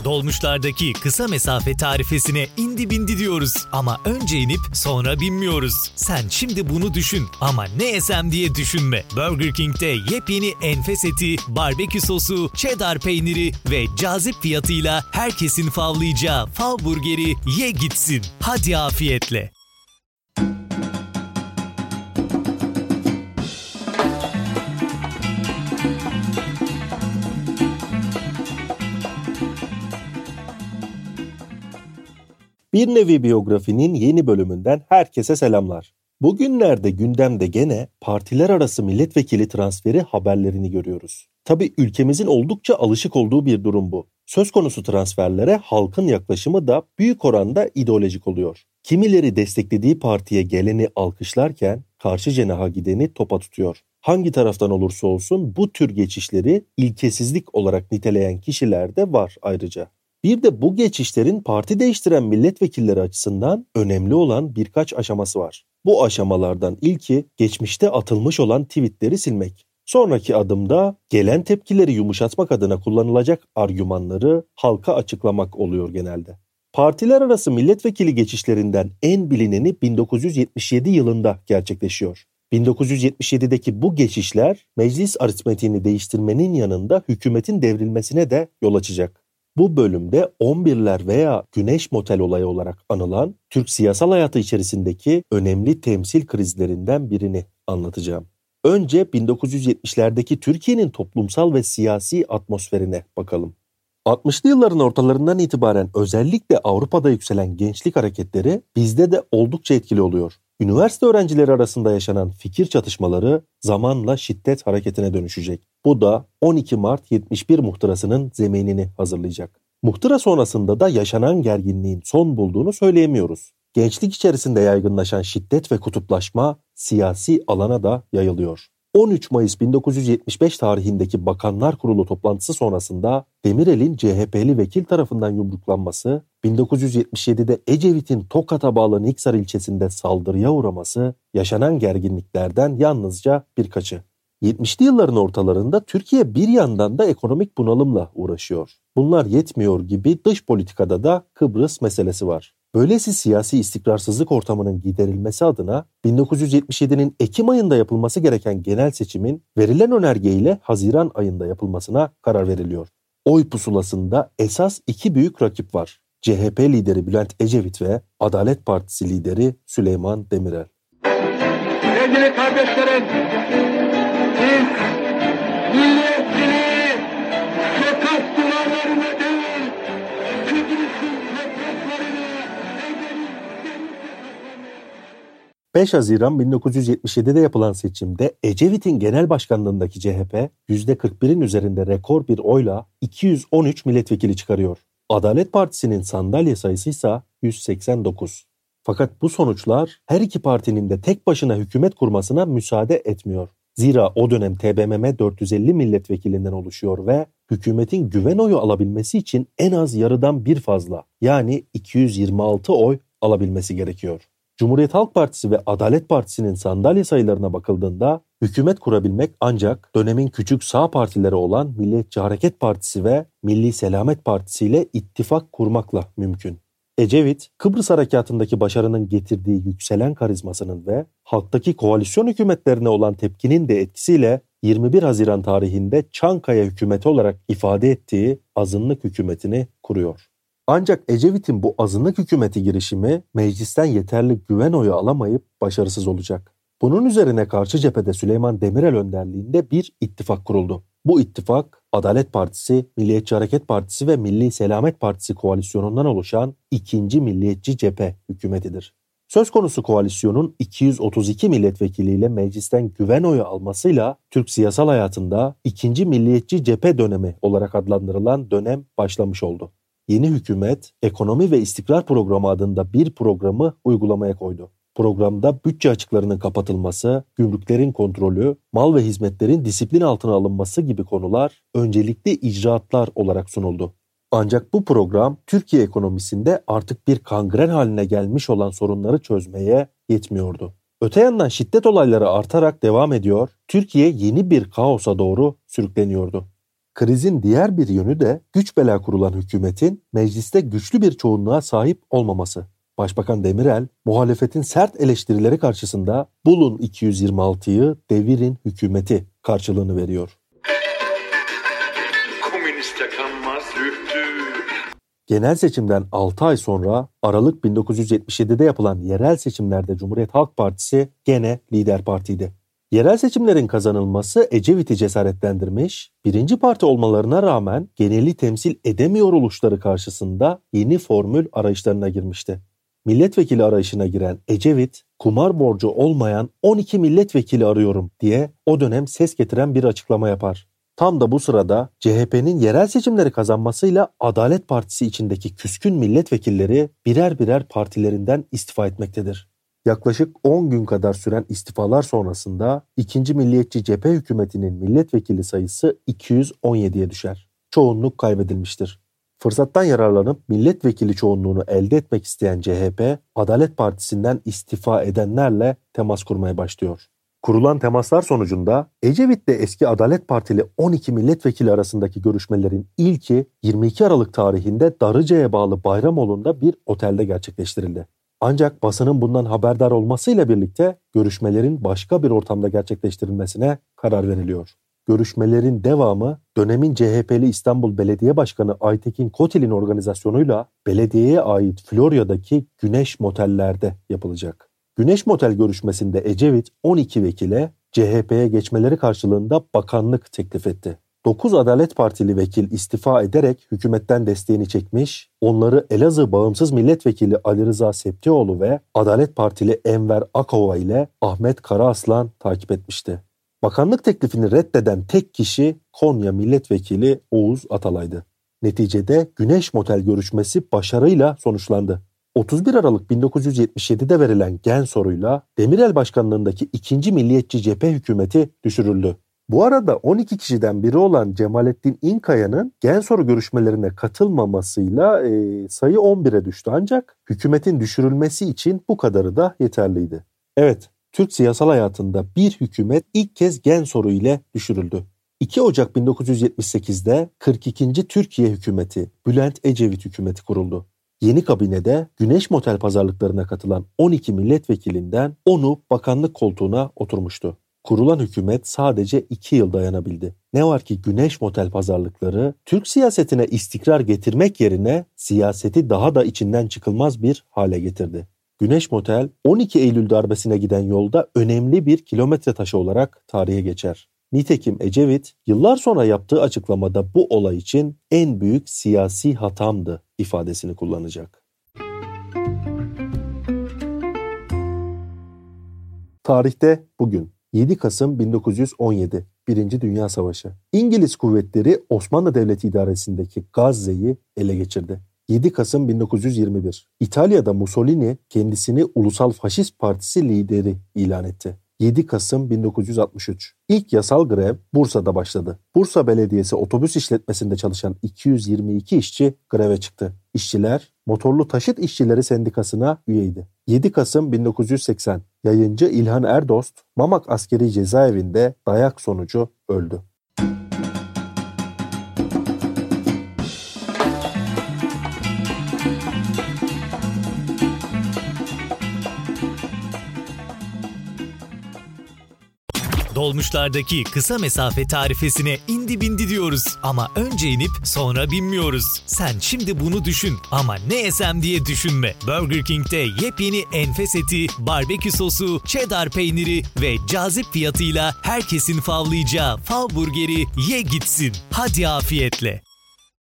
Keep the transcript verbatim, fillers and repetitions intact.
Dolmuşlardaki kısa mesafe tarifesine indi bindi diyoruz. Ama önce inip sonra binmiyoruz. Sen şimdi bunu düşün ama ne yesem diye düşünme. Burger King'de yepyeni enfes eti, barbekü sosu, cheddar peyniri ve cazip fiyatıyla herkesin favlayacağı Fav Burger'i ye gitsin. Hadi afiyetle. Bir Nevi Biyografi'nin yeni bölümünden herkese selamlar. Bugünlerde gündemde gene partiler arası milletvekili transferi haberlerini görüyoruz. Tabii ülkemizin oldukça alışık olduğu bir durum bu. Söz konusu transferlere halkın yaklaşımı da büyük oranda ideolojik oluyor. Kimileri desteklediği partiye geleni alkışlarken karşı cenaha gideni topa tutuyor. Hangi taraftan olursa olsun bu tür geçişleri ilkesizlik olarak niteleyen kişiler de var ayrıca. Bir de bu geçişlerin parti değiştiren milletvekilleri açısından önemli olan birkaç aşaması var. Bu aşamalardan ilki geçmişte atılmış olan tweetleri silmek. Sonraki adımda gelen tepkileri yumuşatmak adına kullanılacak argümanları halka açıklamak oluyor genelde. Partiler arası milletvekili geçişlerinden en bilineni bin dokuz yüz yetmiş yedi yılında gerçekleşiyor. bin dokuz yüz yetmiş yedideki bu geçişler meclis aritmetiğini değiştirmenin yanında hükümetin devrilmesine de yol açacak. Bu bölümde on birler veya Güneş Motel olayı olarak anılan Türk siyasal hayatı içerisindeki önemli temsil krizlerinden birini anlatacağım. Önce bin dokuz yüz yetmişlerdeki Türkiye'nin toplumsal ve siyasi atmosferine bakalım. altmışlı yılların ortalarından itibaren özellikle Avrupa'da yükselen gençlik hareketleri bizde de oldukça etkili oluyor. Üniversite öğrencileri arasında yaşanan fikir çatışmaları zamanla şiddet hareketine dönüşecek. Bu da on iki Mart yetmiş bir muhtırasının zeminini hazırlayacak. Muhtıra sonrasında da yaşanan gerginliğin son bulduğunu söyleyemiyoruz. Gençlik içerisinde yaygınlaşan şiddet ve kutuplaşma siyasi alana da yayılıyor. on üç Mayıs bin dokuz yüz yetmiş beş tarihindeki Bakanlar Kurulu toplantısı sonrasında Demirel'in C H P'li vekil tarafından yumruklanması, bin dokuz yüz yetmiş yedide Ecevit'in Tokat'a bağlı Niksar ilçesinde saldırıya uğraması yaşanan gerginliklerden yalnızca birkaçı. yetmişli yılların ortalarında Türkiye bir yandan da ekonomik bunalımla uğraşıyor. Bunlar yetmiyor gibi dış politikada da Kıbrıs meselesi var. Böylesi siyasi istikrarsızlık ortamının giderilmesi adına bin dokuz yüz yetmiş yedinin Ekim ayında yapılması gereken genel seçimin verilen önergeyle Haziran ayında yapılmasına karar veriliyor. Oy pusulasında esas iki büyük rakip var. C H P lideri Bülent Ecevit ve Adalet Partisi lideri Süleyman Demirel. Sevgili kardeşlerim, biz milliyetçiliği sokak duvarlarına değil, Kıbrıs'ın topraklarını beş Haziran bin dokuz yüz yetmiş yedide yapılan seçimde Ecevit'in genel başkanlığındaki C H P yüzde kırk birin üzerinde rekor bir oyla iki yüz on üç milletvekili çıkarıyor. Adalet Partisi'nin sandalye sayısı ise yüz seksen dokuz. Fakat bu sonuçlar her iki partinin de tek başına hükümet kurmasına müsaade etmiyor. Zira o dönem T B M M dört yüz elli milletvekilinden oluşuyor ve hükümetin güven oyu alabilmesi için en az yarıdan bir fazla, yani iki yüz yirmi altı oy alabilmesi gerekiyor. Cumhuriyet Halk Partisi ve Adalet Partisi'nin sandalye sayılarına bakıldığında hükümet kurabilmek ancak dönemin küçük sağ partileri olan Milliyetçi Hareket Partisi ve Milli Selamet Partisi ile ittifak kurmakla mümkün. Ecevit, Kıbrıs Harekatı'ndaki başarının getirdiği yükselen karizmasının ve halktaki koalisyon hükümetlerine olan tepkinin de etkisiyle yirmi bir Haziran tarihinde Çankaya hükümeti olarak ifade ettiği azınlık hükümetini kuruyor. Ancak Ecevit'in bu azınlık hükümeti girişimi meclisten yeterli güven oyu alamayıp başarısız olacak. Bunun üzerine karşı cephede Süleyman Demirel önderliğinde bir ittifak kuruldu. Bu ittifak Adalet Partisi, Milliyetçi Hareket Partisi ve Milli Selamet Partisi koalisyonundan oluşan ikinci Milliyetçi Cephe hükümetidir. Söz konusu koalisyonun iki yüz otuz iki milletvekiliyle meclisten güven oyu almasıyla Türk siyasal hayatında ikinci Milliyetçi Cephe dönemi olarak adlandırılan dönem başlamış oldu. Yeni hükümet, Ekonomi ve İstikrar Programı adında bir programı uygulamaya koydu. Programda bütçe açıklarının kapatılması, gümrüklerin kontrolü, mal ve hizmetlerin disiplin altına alınması gibi konular öncelikli icraatlar olarak sunuldu. Ancak bu program Türkiye ekonomisinde artık bir kangren haline gelmiş olan sorunları çözmeye yetmiyordu. Öte yandan şiddet olayları artarak devam ediyor, Türkiye yeni bir kaosa doğru sürükleniyordu. Krizin diğer bir yönü de güç bela kurulan hükümetin mecliste güçlü bir çoğunluğa sahip olmaması. Başbakan Demirel, muhalefetin sert eleştirileri karşısında bulun iki yüz yirmi altıyı devirin hükümeti karşılığını veriyor. Komüniste kanmaz yurttu. Genel seçimden altı ay sonra Aralık bin dokuz yüz yetmiş yedide yapılan yerel seçimlerde Cumhuriyet Halk Partisi gene lider partiydi. Yerel seçimlerin kazanılması Ecevit'i cesaretlendirmiş, birinci parti olmalarına rağmen geneli temsil edemiyor oluşları karşısında yeni formül arayışlarına girmişti. Milletvekili arayışına giren Ecevit, kumar borcu olmayan on iki milletvekili arıyorum diye o dönem ses getiren bir açıklama yapar. Tam da bu sırada C H P'nin yerel seçimleri kazanmasıyla Adalet Partisi içindeki küskün milletvekilleri birer birer partilerinden istifa etmektedir. Yaklaşık on gün kadar süren istifalar sonrasında ikinci Milliyetçi Cephe hükümetinin milletvekili sayısı iki yüz on yediye düşer. Çoğunluk kaybedilmiştir. Fırsattan yararlanıp milletvekili çoğunluğunu elde etmek isteyen C H P, Adalet Partisi'nden istifa edenlerle temas kurmaya başlıyor. Kurulan temaslar sonucunda Ecevit'le eski Adalet Partili on iki milletvekili arasındaki görüşmelerin ilki yirmi iki Aralık tarihinde Darıca'ya bağlı Bayramoğlu'nda bir otelde gerçekleştirildi. Ancak basının bundan haberdar olmasıyla birlikte görüşmelerin başka bir ortamda gerçekleştirilmesine karar veriliyor. Görüşmelerin devamı dönemin C H P'li İstanbul Belediye Başkanı Aytekin Kotil'in organizasyonuyla belediyeye ait Florya'daki Güneş Moteller'de yapılacak. Güneş Motel görüşmesinde Ecevit on iki vekile C H P'ye geçmeleri karşılığında bakanlık teklif etti. dokuz Adalet Partili vekil istifa ederek hükümetten desteğini çekmiş, onları Elazığ Bağımsız Milletvekili Ali Rıza Septioğlu ve Adalet Partili Enver Akova ile Ahmet Karaaslan takip etmişti. Bakanlık teklifini reddeden tek kişi Konya Milletvekili Oğuz Atalay'dı. Neticede Güneş Motel görüşmesi başarıyla sonuçlandı. otuz bir Aralık bin dokuz yüz yetmiş yedide verilen gen soruyla Demirel başkanlığındaki ikinci Milliyetçi Cephe hükümeti düşürüldü. Bu arada on iki kişiden biri olan Cemalettin İnkaya'nın gen soru görüşmelerine katılmamasıyla e, sayı on bire düştü, ancak hükümetin düşürülmesi için bu kadarı da yeterliydi. Evet, Türk siyasal hayatında bir hükümet ilk kez gen soru ile düşürüldü. iki Ocak bin dokuz yüz yetmiş sekizde kırk ikinci Türkiye hükümeti Bülent Ecevit hükümeti kuruldu. Yeni kabinede Güneş Motel pazarlıklarına katılan on iki milletvekilinden onu bakanlık koltuğuna oturmuştu. Kurulan hükümet sadece iki yıl dayanabildi. Ne var ki Güneş Motel pazarlıkları Türk siyasetine istikrar getirmek yerine siyaseti daha da içinden çıkılmaz bir hale getirdi. Güneş Motel on iki Eylül darbesine giden yolda önemli bir kilometre taşı olarak tarihe geçer. Nitekim Ecevit yıllar sonra yaptığı açıklamada bu olay için en büyük siyasi hatamdı ifadesini kullanacak. Tarihte bugün yedi Kasım bin dokuz yüz on yedi, Birinci Dünya Savaşı. İngiliz kuvvetleri Osmanlı Devleti idaresindeki Gazze'yi ele geçirdi. yedi Kasım bin dokuz yüz yirmi bir, İtalya'da Mussolini kendisini Ulusal Faşist Partisi lideri ilan etti. yedi Kasım bin dokuz yüz altmış üç, İlk yasal grev Bursa'da başladı. Bursa Belediyesi otobüs işletmesinde çalışan iki yüz yirmi iki işçi greve çıktı. İşçiler Motorlu Taşıt İşçileri Sendikası'na üyeydi. yedi Kasım bin dokuz yüz seksen, yayıncı İlhan Erdost Mamak Askeri Cezaevinde dayak sonucu öldü. Dolmuşlardaki kısa mesafe tarifesine indi bindi diyoruz. Ama önce inip sonra binmiyoruz. Sen şimdi bunu düşün ama ne yesem diye düşünme. Burger King'de yepyeni enfes eti, barbekü sosu, cheddar peyniri ve cazip fiyatıyla herkesin favlayacağı fav burgeri ye gitsin. Hadi afiyetle.